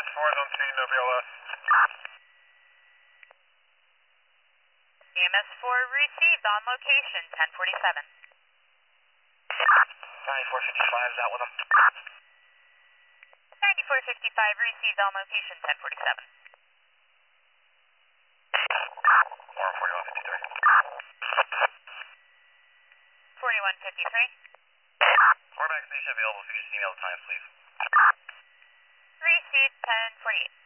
EMS4 is on scene, no BLS. EMS4 received on location, 1047. 9455 is out with them. 9455 received on location, 1047. 4153. 4153. We're back station available if you could just email the times, please. Received, 1048.